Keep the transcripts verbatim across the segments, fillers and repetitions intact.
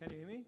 Can you hear me?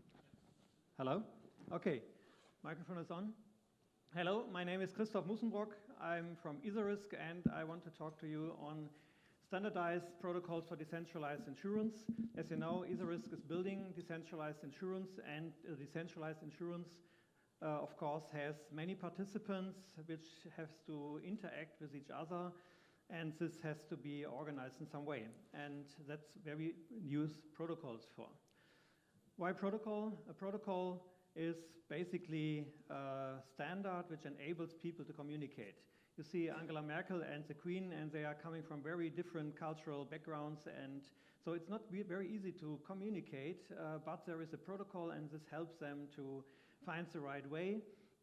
Hello? Okay, microphone is on. Hello, my name is Christoph Mussenbrock. I'm from Isarisk, and I want to talk to you on standardized protocols for decentralized insurance. As you know, Isarisk is building decentralized insurance, and uh, decentralized insurance, uh, of course, has many participants which have to interact with each other, and this has to be organized in some way. And that's where we use protocols for. Why protocol? A protocol is basically a standard which enables people to communicate. You see Angela Merkel and the Queen, and they are coming from very different cultural backgrounds, and so it's not very easy to communicate, uh, but there is a protocol, and this helps them to find the right way.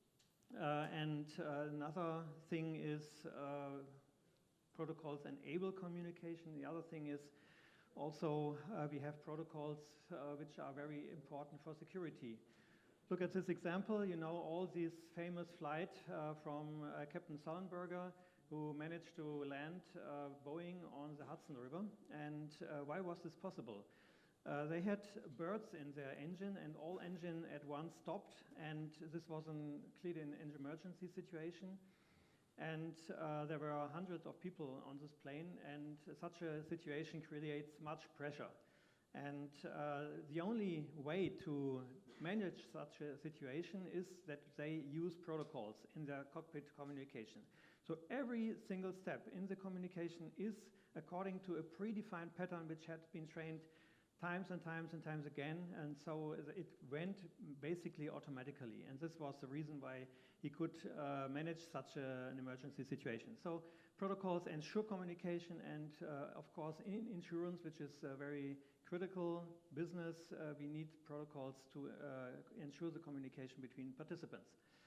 Uh, and uh, another thing is uh, protocols enable communication. The other thing is also uh, we have protocols uh, which are very important for security. Look at this example. You know all these famous flight uh, from uh, Captain Sullenberger, who managed to land uh, Boeing on the Hudson River. And uh, why was this possible? Uh, they had birds in their engine, and all engine at once stopped, and this was an, clearly an emergency situation. And uh, there were hundreds of people on this plane, and such a situation creates much pressure. And uh, the only way to manage such a situation is that they use protocols in their cockpit communication. So every single step in the communication is according to a predefined pattern which had been trained times and times and times again, and so it went basically automatically. And this was the reason why he could uh, manage such a, an emergency situation. So protocols ensure communication, and uh, of course in insurance, which is a very critical business, uh, we need protocols to uh, ensure the communication between participants.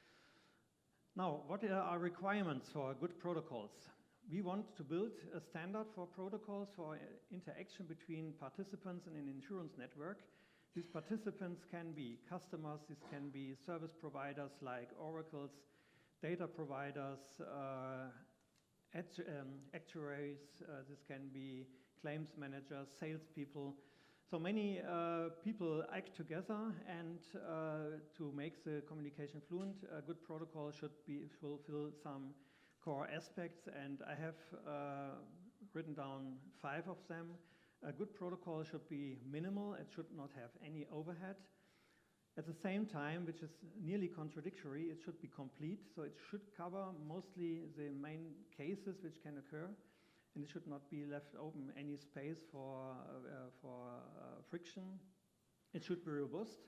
Now, what are our requirements for good protocols? We want to build a standard for protocols for interaction between participants in an insurance network. These participants can be customers, this can be service providers like oracles, data providers, uh, act um, actuaries, uh, this can be claims managers, salespeople. So many uh, people act together, and uh, to make the communication fluent, a good protocol should be fulfill some core aspects, and I have uh, written down five of them. A good protocol should be minimal, it should not have any overhead. At the same time, which is nearly contradictory, it should be complete, so it should cover mostly the main cases which can occur, and it should not be left open any space for, uh, for uh, friction. It should be robust.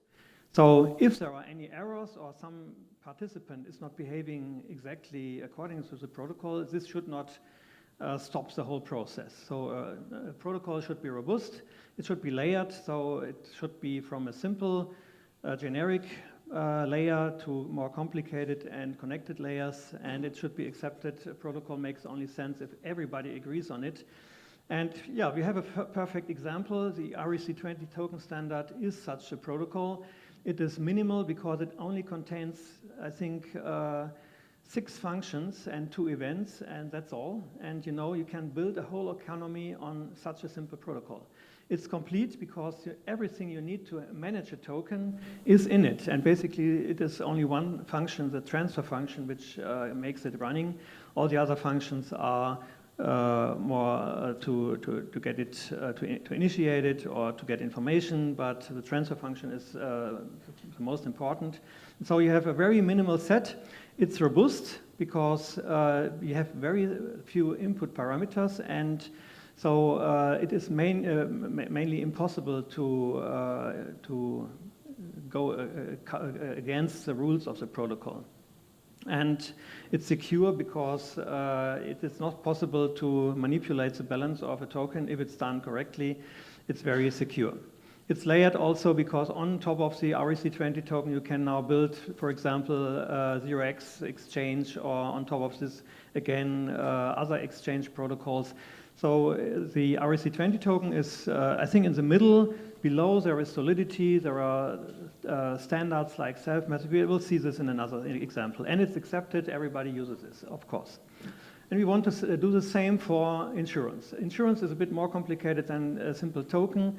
So if there are any errors or some participant is not behaving exactly according to the protocol, this should not uh, stop the whole process. So uh, a protocol should be robust, it should be layered, so it should be from a simple uh, generic uh, layer to more complicated and connected layers, and it should be accepted. A protocol makes only sense if everybody agrees on it. And yeah, we have a perfect example. The R E C twenty token standard is such a protocol. It is minimal because it only contains, I think, uh, six functions and two events, and that's all. And you know, you can build a whole economy on such a simple protocol. It's complete because you, everything you need to manage a token is in it. And basically, it is only one function, the transfer function, which uh, makes it running. All the other functions are Uh, more uh, to, to, to get it, uh, to, to initiate it or to get information, but the transfer function is uh, the most important. So you have a very minimal set. It's robust because uh, you have very few input parameters, and so uh, it is main, uh, ma mainly impossible to, uh, to go uh, against the rules of the protocol. And it's secure because uh, it is not possible to manipulate the balance of a token. If it's done correctly, it's very secure. It's layered also because on top of the R E C twenty token, you can now build, for example, uh, zero x exchange, or on top of this, again, uh, other exchange protocols. So the R E C twenty token is, uh, I think, in the middle. Below there is Solidity, there are uh, standards like self-message. We will see this in another example. And it's accepted, everybody uses this, of course. And we want to do the same for insurance. Insurance is a bit more complicated than a simple token.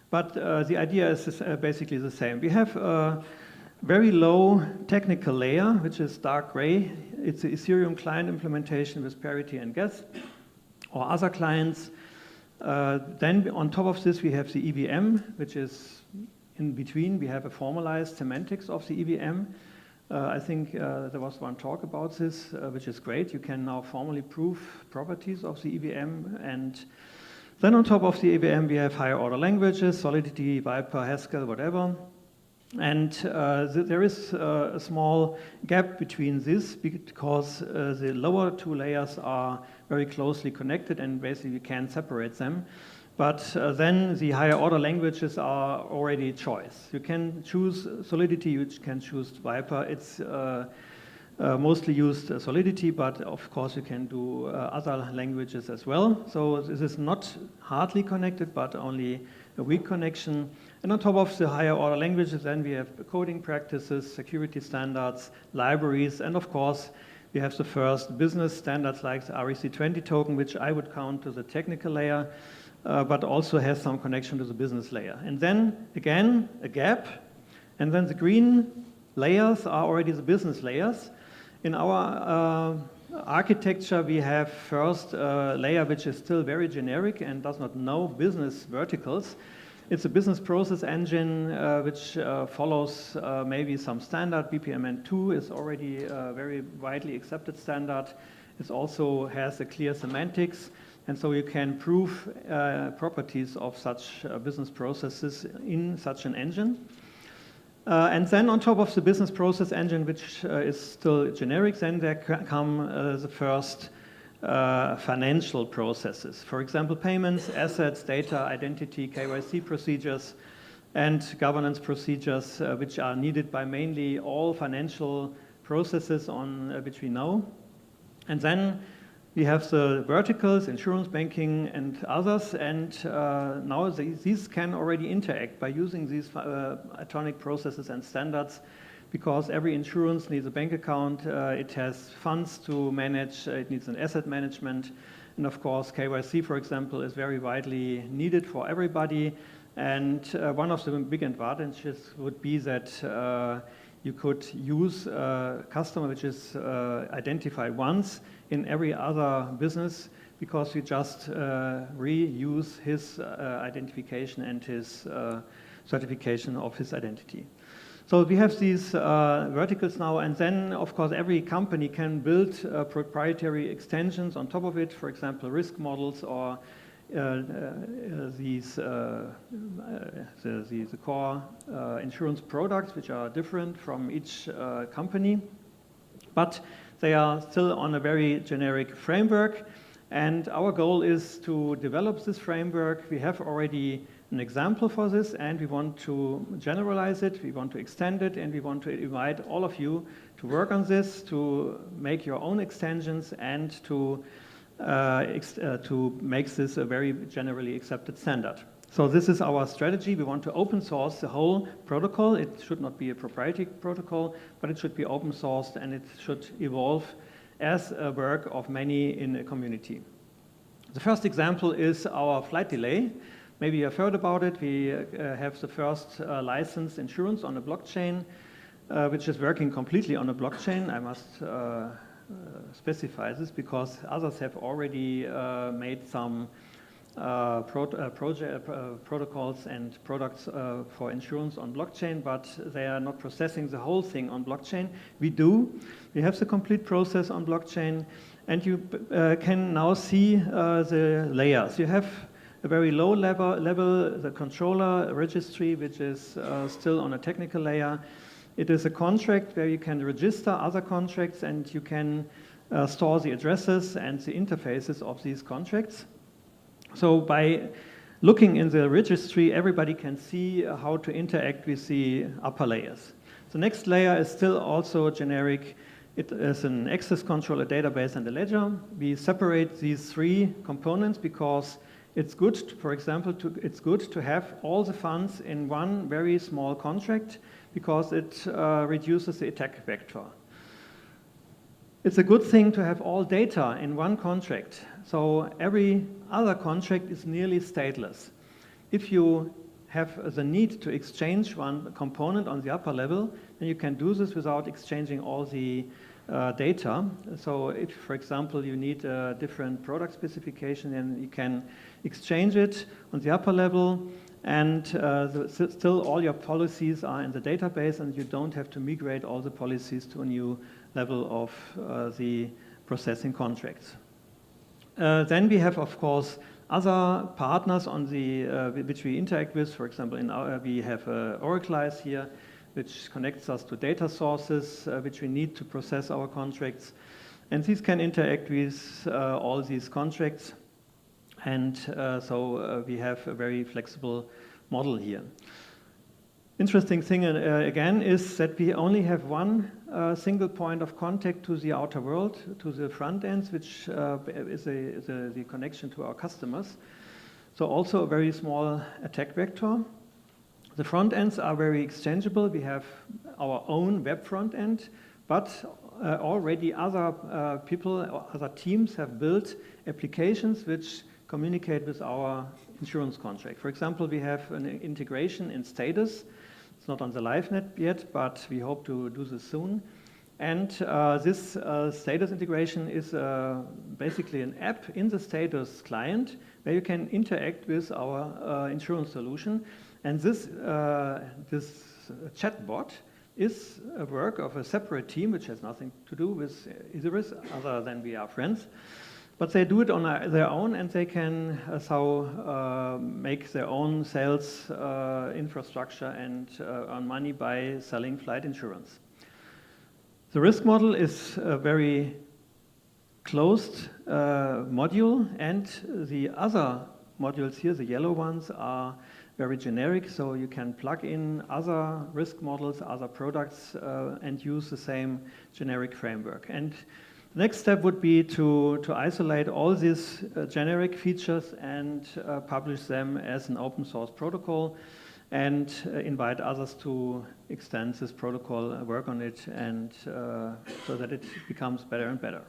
but uh, the idea is uh, basically the same. We have a very low technical layer, which is dark gray. It's the Ethereum client implementation with Parity and Guess, or other clients. Uh, then on top of this, we have the E V M, which is in between. We have a formalized semantics of the E V M. Uh, I think uh, there was one talk about this, uh, which is great. You can now formally prove properties of the E V M. And then on top of the E V M, we have higher order languages, Solidity, Viper, Haskell, whatever. And uh, th there is uh, a small gap between this because uh, the lower two layers are very closely connected and basically you can't separate them. But uh, then the higher order languages are already choice. You can choose Solidity, you can choose Viper. It's uh, uh, mostly used uh, Solidity, but of course you can do uh, other languages as well. So this is not hardly connected, but only a weak connection. And on top of the higher order languages, then we have coding practices, security standards, libraries, and of course, we have the first business standards like the R E C twenty token, which I would count to the technical layer, uh, but also has some connection to the business layer. And then, again, a gap. And then the green layers are already the business layers. In our uh, architecture, we have first a layer which is still very generic and does not know business verticals. It's a business process engine uh, which uh, follows uh, maybe some standard. B P M N two is already a very widely accepted standard. It also has a clear semantics, and so you can prove uh, properties of such uh, business processes in such an engine. Uh, and then on top of the business process engine, which uh, is still generic, then there come uh, the first Uh, financial processes. For example, payments, assets, data, identity, K Y C procedures, and governance procedures, uh, which are needed by mainly all financial processes on uh, which we know. And then we have the verticals, insurance, banking, and others. And uh, now the, these can already interact by using these uh, atomic processes and standards, because every insurance needs a bank account, uh, it has funds to manage, uh, it needs an asset management, and of course K Y C, for example, is very widely needed for everybody. And uh, one of the big advantages would be that uh, you could use a customer which is uh, identified once in every other business, because you just uh, reuse his uh, identification and his uh, certification of his identity. So we have these uh, verticals now, and then, of course, every company can build uh, proprietary extensions on top of it, for example, risk models or uh, uh, these uh, uh, the, the, the core uh, insurance products, which are different from each uh, company. But they are still on a very generic framework, and our goal is to develop this framework. We have already an example for this, and we want to generalize it, we want to extend it, and we want to invite all of you to work on this, to make your own extensions, and to, uh, ex uh, to make this a very generally accepted standard. So this is our strategy. We want to open source the whole protocol. It should not be a proprietary protocol, but it should be open sourced, and it should evolve as a work of many in a community. The first example is our flight delay. Maybe you have heard about it. We uh, have the first uh, licensed insurance on a blockchain, uh, which is working completely on a blockchain. I must uh, uh, specify this because others have already uh, made some uh, pro uh, project, uh, protocols and products uh, for insurance on blockchain, but they are not processing the whole thing on blockchain. We do. We have the complete process on blockchain, and you uh, can now see uh, the layers. You have a very low level, level, the controller registry, which is uh, still on a technical layer. It is a contract where you can register other contracts, and you can uh, store the addresses and the interfaces of these contracts. So by looking in the registry, everybody can see how to interact with the upper layers. The next layer is still also generic. It is an access control, a database, and a ledger. We separate these three components because it's good, to, for example, to, it's good to have all the funds in one very small contract because it uh, reduces the attack vector. It's a good thing to have all data in one contract. So every other contract is nearly stateless. If you have the need to exchange one component on the upper level, then you can do this without exchanging all the uh, data. So if, for example, you need a different product specification, then you can exchange it on the upper level, and uh, the, still all your policies are in the database, and you don't have to migrate all the policies to a new level of uh, the processing contracts. Uh, then we have, of course, other partners on the, uh, which we interact with. For example, in our, we have uh, Oraclize here, which connects us to data sources, uh, which we need to process our contracts. And these can interact with uh, all these contracts. And uh, so uh, we have a very flexible model here. Interesting thing uh, again is that we only have one uh, single point of contact to the outer world, to the front ends, which uh, is, a, is a, the connection to our customers. So also a very small attack vector. The front ends are very exchangeable. We have our own web front end, but uh, already other uh, people, other teams have built applications which communicate with our insurance contract. For example, we have an integration in Status. It's not on the LiveNet yet, but we hope to do this soon. And uh, this uh, Status integration is uh, basically an app in the Status client where you can interact with our uh, insurance solution. And this, uh, this chatbot is a work of a separate team which has nothing to do with Isurus other than we are friends. But they do it on a, their own, and they can uh, so uh, make their own sales uh, infrastructure and uh, earn money by selling flight insurance. The risk model is a very closed uh, module, and the other modules here, the yellow ones, are very generic, so you can plug in other risk models, other products, uh, and use the same generic framework. And the next step would be to, to isolate all these uh, generic features and uh, publish them as an open source protocol, and uh, invite others to extend this protocol, uh, work on it, and uh, so that it becomes better and better.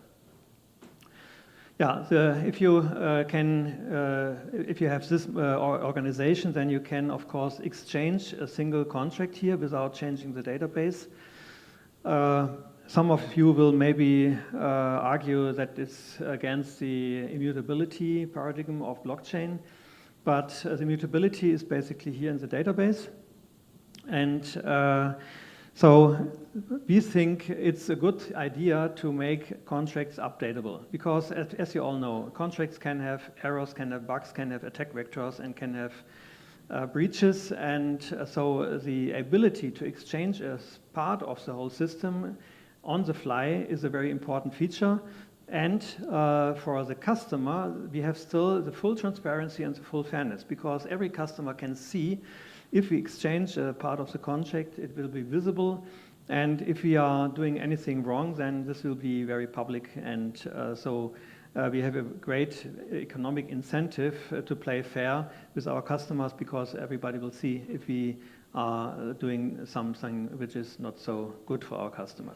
Yeah, the, if you uh, can, uh, if you have this uh, organization, then you can, of course, exchange a single contract here without changing the database. Uh, Some of you will maybe uh, argue that it's against the immutability paradigm of blockchain, but uh, the immutability is basically here in the database. And uh, so we think it's a good idea to make contracts updatable, because as, as you all know, contracts can have errors, can have bugs, can have attack vectors, and can have uh, breaches. And uh, so the ability to exchange as part of the whole system on the fly is a very important feature. And uh, for the customer, we have still the full transparency and the full fairness, because every customer can see if we exchange a part of the contract, it will be visible. And if we are doing anything wrong, then this will be very public. And uh, so uh, we have a great economic incentive uh, to play fair with our customers, because everybody will see if we are doing something which is not so good for our customers.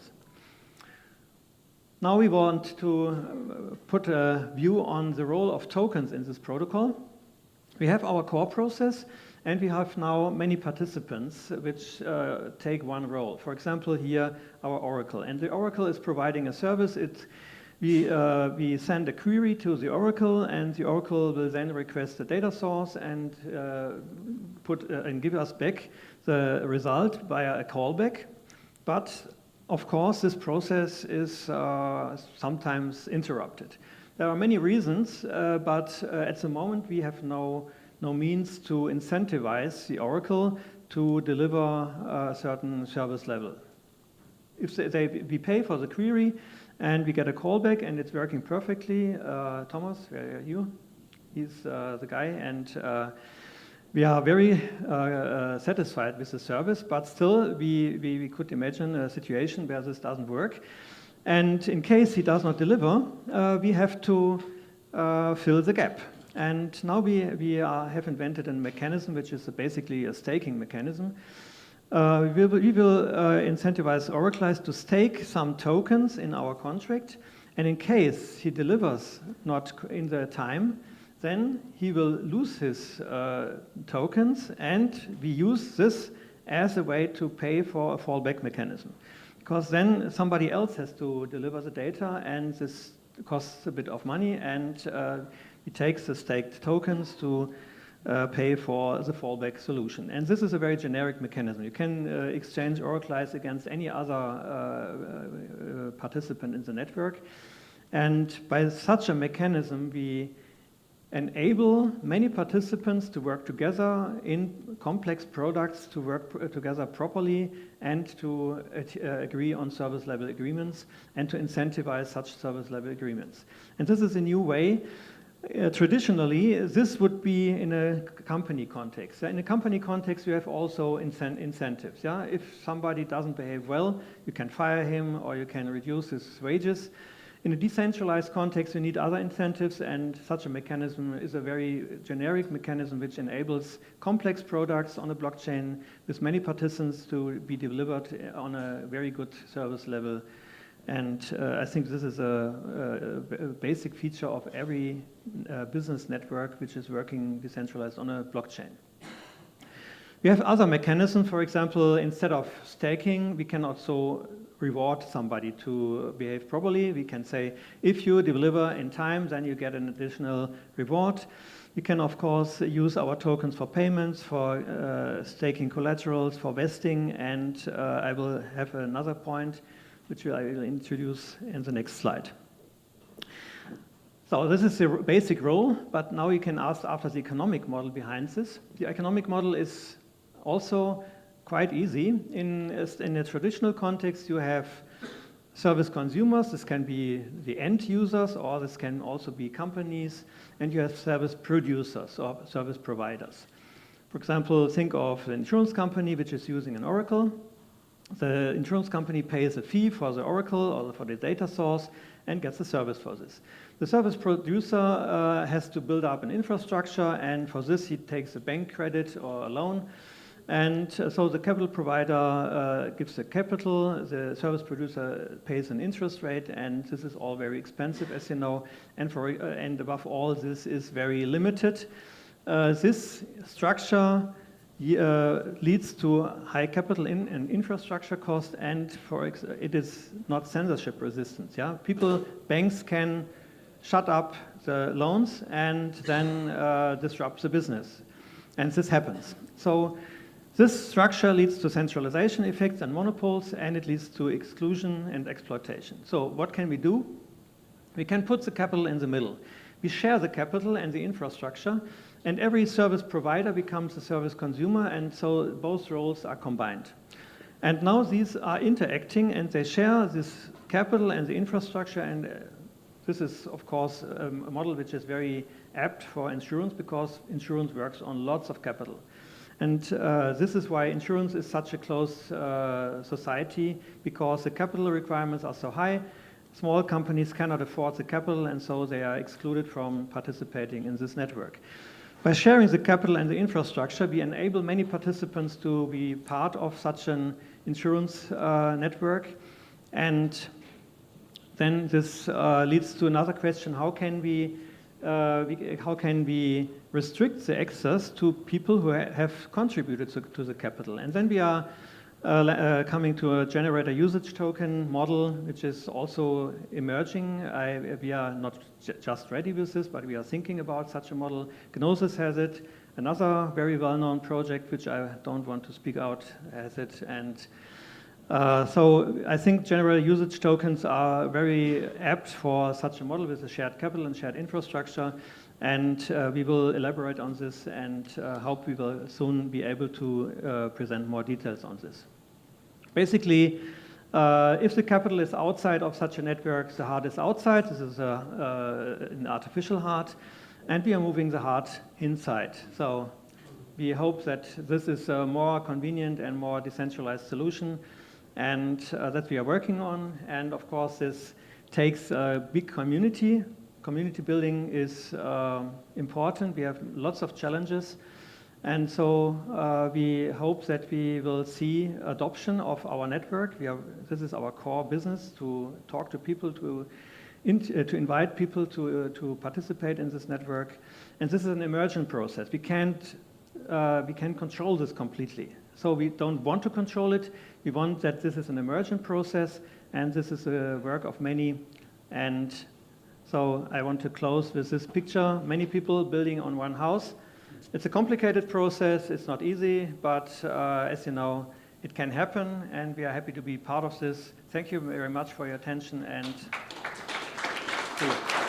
Now we want to put a view on the role of tokens in this protocol. We have our core process, and we have now many participants which uh, take one role. For example, here, our Oracle. And the Oracle is providing a service. It, we, uh, we send a query to the Oracle, and the Oracle will then request a data source and, uh, put, uh, and give us back the result via a callback. But of course, this process is uh, sometimes interrupted. There are many reasons, uh, but uh, at the moment we have no, no means to incentivize the Oracle to deliver a certain service level. If they, they, we pay for the query and we get a callback and it's working perfectly, uh, Thomas, where are you? He's uh, the guy, and uh, we are very uh, uh, satisfied with the service, but still we, we, we could imagine a situation where this doesn't work. And in case he does not deliver, uh, we have to uh, fill the gap. And now we, we are, have invented a mechanism which is a basically a staking mechanism. Uh, we will, we will uh, incentivize Oraclize to stake some tokens in our contract. And in case he delivers not in the time, then he will lose his uh, tokens, and we use this as a way to pay for a fallback mechanism. Because then somebody else has to deliver the data, and this costs a bit of money, and uh, he takes the staked tokens to uh, pay for the fallback solution. And this is a very generic mechanism. You can uh, exchange Oraclize against any other uh, uh, participant in the network. And by such a mechanism, we enable many participants to work together in complex products, to work pr together properly, and to uh, agree on service level agreements, and to incentivize such service level agreements. And this is a new way. Uh, traditionally, this would be in a company context. In a company context, you have also incent incentives. Yeah? If somebody doesn't behave well, you can fire him or you can reduce his wages. In a decentralized context, you need other incentives, and such a mechanism is a very generic mechanism which enables complex products on a blockchain with many participants to be delivered on a very good service level. And uh, I think this is a, a, a basic feature of every uh, business network which is working decentralized on a blockchain. We have other mechanisms. For example, instead of staking, we can also reward somebody to behave properly. We can say, if you deliver in time, then you get an additional reward. You can, of course, use our tokens for payments, for uh, staking collaterals, for vesting, and uh, I will have another point which I will introduce in the next slide. So this is the basic role, but now you can ask after the economic model behind this. The economic model is also quite easy. In, in a traditional context, you have service consumers. This can be the end users, or this can also be companies, and you have service producers or service providers. For example, think of an insurance company which is using an Oracle. The insurance company pays a fee for the Oracle or for the data source and gets a service for this. The service producer uh, has to build up an infrastructure, and for this he takes a bank credit or a loan. And uh, so the capital provider uh, gives the capital, the service producer pays an interest rate, and this is all very expensive, as you know, and, for, uh, and above all, this is very limited. Uh, this structure uh, leads to high capital in and infrastructure cost, and for ex it is not censorship resistant. Yeah? People, banks can shut up the loans and then uh, disrupt the business, and this happens. So this structure leads to centralization effects and monopols, and it leads to exclusion and exploitation. So what can we do? We can put the capital in the middle. We share the capital and the infrastructure, and every service provider becomes a service consumer, and so both roles are combined. And now these are interacting, and they share this capital and the infrastructure, and uh, this is, of course, um, a model which is very apt for insurance, because insurance works on lots of capital. And uh, this is why insurance is such a close uh, society, because the capital requirements are so high. Small companies cannot afford the capital, and so they are excluded from participating in this network. By sharing the capital and the infrastructure, we enable many participants to be part of such an insurance uh, network. And then this uh, leads to another question: how can we, uh, we how can we restrict the access to people who ha have contributed to, to the capital? And then we are uh, uh, coming to a generator usage token model, which is also emerging. I, we are not j just ready with this, but we are thinking about such a model. Gnosis has it. Another very well-known project, which I don't want to speak out, has it. And uh, so I think general usage tokens are very apt for such a model with a shared capital and shared infrastructure. And uh, we will elaborate on this, and uh, hope we will soon be able to uh, present more details on this. Basically, uh, if the capital is outside of such a network, the heart is outside. This is a, uh, an artificial heart, and we are moving the heart inside. So we hope that this is a more convenient and more decentralized solution, and uh, that we are working on. And of course, this takes a big community. Community building is uh, important. We have lots of challenges. And so uh, we hope that we will see adoption of our network. We are, this is our core business, to talk to people, to in, uh, to invite people to, uh, to participate in this network. And this is an emergent process. We can't, uh, we can't control this completely. So we don't want to control it. We want that this is an emergent process, and this is a work of many. And so I want to close with this picture, many people building on one house. It's a complicated process, it's not easy, but uh, as you know, it can happen, and we are happy to be part of this. Thank you very much for your attention, and see you.